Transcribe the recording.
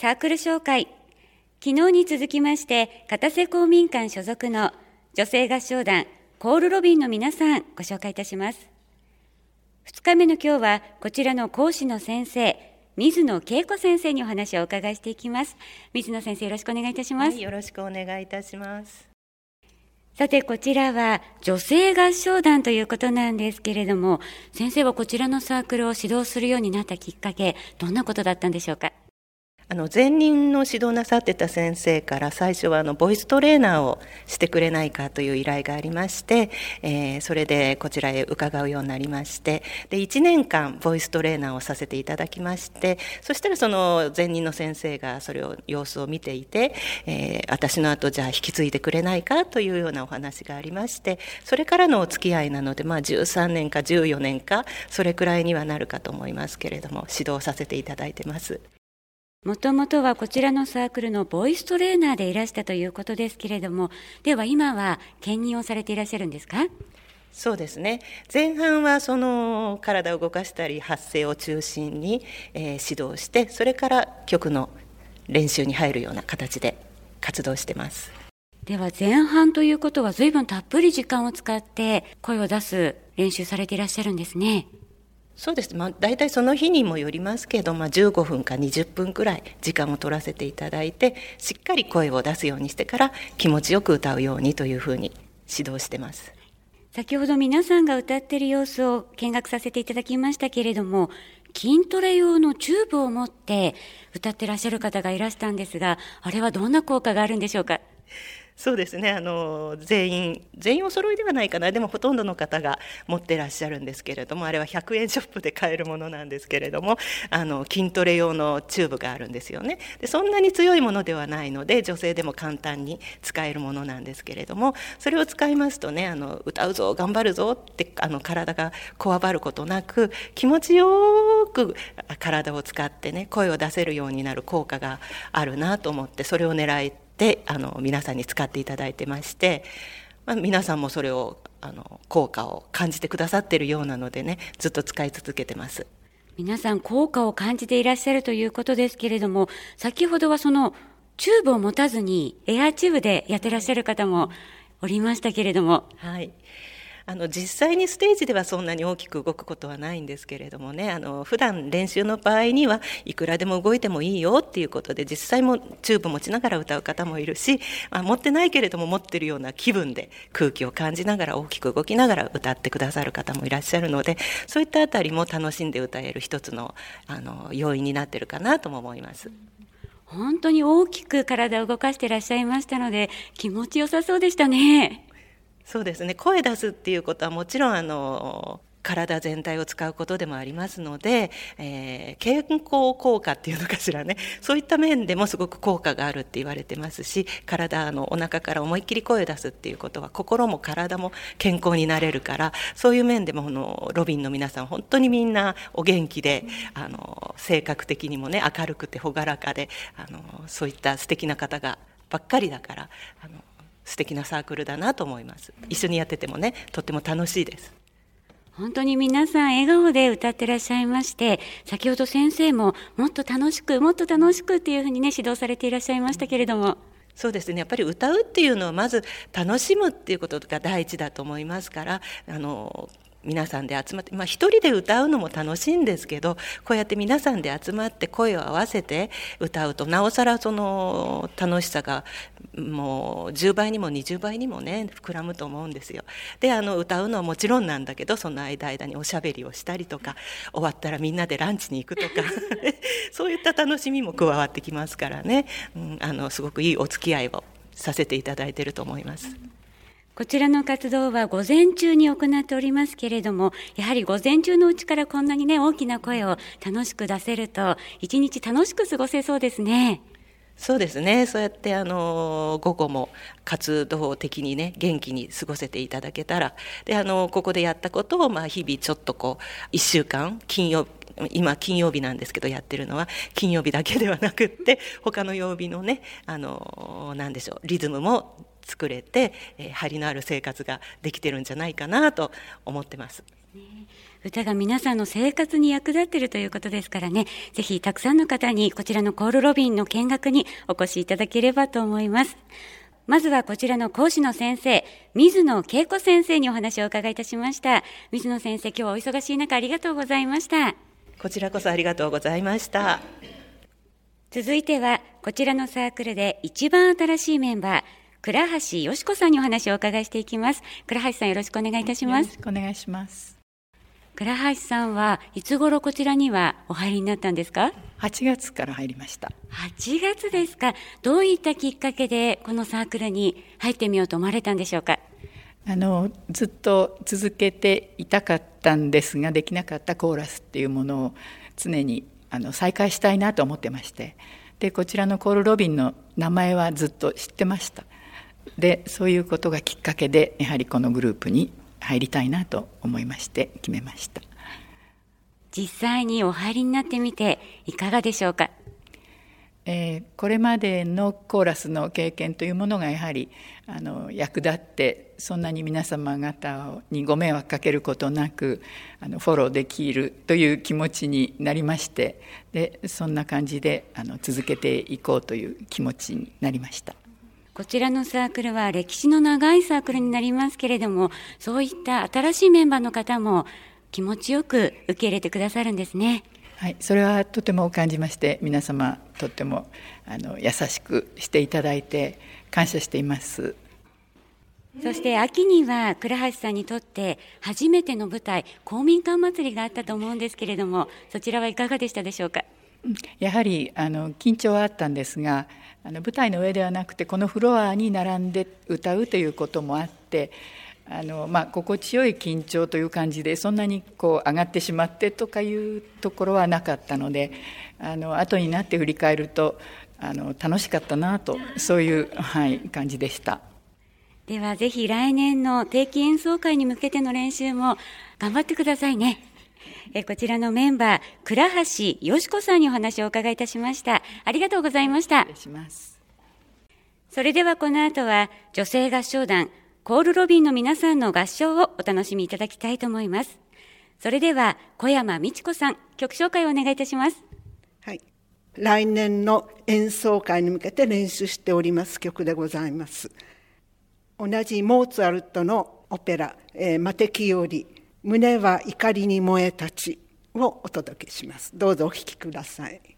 サークル紹介。昨日に続きまして片瀬公民館所属の女性合唱団コールロビンの皆さんご紹介いたします。2日目の今日はこちらの講師の先生水野恵子先生にお話をお伺いしていきます。水野先生、よろしくお願いいたします。 よろしくお願いいたします。 さて、こちらは女性合唱団ということなんですけれども、先生はこちらのサークルを指導するようになったきっかけ、どんなことだったんでしょうか？ 前任の指導なさってた先生から最初はボイストレーナーをしてくれないかという依頼がありまして、それでこちらへ伺うようになりまして、で1年間ボイストレーナーをさせていただきまして、そしたらその前任の先生がそれを様子を見ていて、私の後じゃあ引き継いでくれないかというようなお話がありまして、それからのお付き合いなので、13年か14年かそれくらいにはなるかと思いますけれども、指導させていただいてます。 もともとはこちらのサークルのボイストレーナーでいらしたということですけれども、では今は兼任をされていらっしゃるんですか？ そうですね。前半はその体を動かしたり発声を中心に、指導して、それから曲の練習に入るような形で活動してます。 では前半ということは随分たっぷり時間を使って声を出す練習されていらっしゃるんですね。 そうです。大体その日にもよりますけど、15分か20分くらい時間を取らせていただいて、しっかり声を出すようにしてから気持ちよく歌うようにというふうに指導してます。 先ほど皆さんが歌っている様子を見学させていただきましたけれども、筋トレ用のチューブを持って歌ってらっしゃる方がいらしたんですが、あれはどんな効果があるんでしょうか？ そうですね。全員お揃いではないかな。でもほとんどの方が持ってらっしゃるんですけれども、あれは100円ショップで買えるものなんですけれども、筋トレ用のチューブがあるんですよね。でそんなに強いものではないので、女性でも簡単に使えるものなんですけれども、それを使いますとね、歌うぞ頑張るぞって体がこわばることなく、気持ちよく体を使ってね、声を出せるようになる効果があるなと思って、それを狙いで皆さんに使っていただいてまして、皆さんもそれを効果を感じてくださっているようなのでね、ずっと使い続けてます。 皆さん効果を感じていらっしゃるということですけれども、先ほどはそのチューブを持たずにエアチューブでやってらっしゃる方もおりましたけれども、 はい、実際にステージではそんなに大きく動くことはないんですけれどもね、普段練習の場合にはいくらでも動いてもいいよっていうことで、実際もチューブ持ちながら歌う方もいるし、持ってないけれども持ってるような気分で空気を感じながら大きく動きながら歌ってくださる方もいらっしゃるので、そういったあたりも楽しんで歌える一つの、要因になってるかなとも思います。 本当に大きく体を動かしていらっしゃいましたので、気持ちよさそうでしたね。 そうですね。声出すっていうことはもちろん体全体を使うことでもありますので、健康効果っていうのかしらね、そういった面でもすごく効果があるって言われてますし、体のお腹から思いっきり声を出すっていうことは心も体も健康になれるから、そういう面でもロビンの皆さん本当にみんなお元気で、性格的にもね明るくて朗らかで、そういった素敵な方がばっかりだから、素敵なサークルだなと思います。一緒にやっててもね、とっても楽しいです。 本当に皆さん笑顔で歌ってらっしゃいまして、先ほど先生ももっと楽しくもっと楽しくっていうふうにね指導されていらっしゃいましたけれども、 そうですね。やっぱり歌うっていうのはまず楽しむっていうことが第一だと思いますから、皆さんで集まって、一人で歌うのも楽しいんですけど、こうやって皆さんで集まって声を合わせて歌うと、なおさらその楽しさがもう10倍にも20倍にもね膨らむと思うんですよ。で歌うのはもちろんなんだけど、その間におしゃべりをしたりとか、終わったらみんなでランチに行くとかそういった楽しみも加わってきますからね、すごくいいお付き合いをさせていただいていると思います。 こちらの活動は午前中に行っておりますけれども、やはり午前中のうちからこんなにね大きな声を楽しく出せると、一日楽しく過ごせそうですね。 そうですね。そうやって午後も活動的にね元気に過ごせていただけたら、でここでやったことを日々ちょっと1週間今金曜日なんですけど、やってるのは金曜日だけではなくって、他の曜日のねなんでしょう、リズムも作れて、張りのある生活ができてるんじゃないかなと思ってます。 歌が皆さんの生活に役立っているということですからね、ぜひたくさんの方にこちらのコールロビンの見学にお越しいただければと思います。まずはこちらの講師の先生、水野恵子先生にお話をお伺いいたしました。水野先生、今日はお忙しい中ありがとうございました。 こちらこそありがとうございました。 続いてはこちらのサークルで一番新しいメンバー、倉橋よし子さんにお話をお伺いしていきます。倉橋さん、よろしくお願いいたします。 よろしくお願いします。 倉橋さんはいつ頃こちらにはお入りになったんですか ？8月から入りました。 8月ですか。どういったきっかけでこのサークルに入ってみようと思われたんでしょうか？ ずっと続けていたかったんですが、できなかったコーラスっていうものを常に再開したいなと思ってまして、でこちらのコールロビンの名前はずっと知ってました。でそういうことがきっかけでやはりこのグループに入りたいなと思いまして決めました。 実際にお入りになってみていかがでしょうか？ これまでのコーラスの経験というものがやはり役立って、そんなに皆様方にご迷惑かけることなくフォローできるという気持ちになりまして、でそんな感じで続けていこうという気持ちになりました。 こちらのサークルは歴史の長いサークルになりますけれども、そういった新しいメンバーの方も気持ちよく受け入れてくださるんですね。 はい、それはとても感じまして、皆様とっても優しくしていただいて感謝しています。 そして秋には倉橋さんにとって初めての舞台、公民館祭りがあったと思うんですけれども、そちらはいかがでしたでしょうか？ やはり緊張はあったんですが、舞台の上ではなくてこのフロアに並んで歌うということもあって、心地よい緊張という感じで、そんなに上がってしまってとかいうところはなかったので、後になって振り返ると楽しかったなと、そういう、感じでした。 ではぜひ来年の定期演奏会に向けての練習も頑張ってくださいね。こちらのメンバー、倉橋よし子さんにお話をお伺いいたしました。ありがとうございました。 失礼します。 それではこの後は女性合唱団コールロビンの皆さんの合唱をお楽しみいただきたいと思います。それでは小山美智子さん、曲紹介をお願いいたします。 はい、来年の演奏会に向けて練習しております曲でございます。同じモーツァルトのオペラ、マテキより胸は怒りに燃え立ちをお届けします。どうぞお聴きください。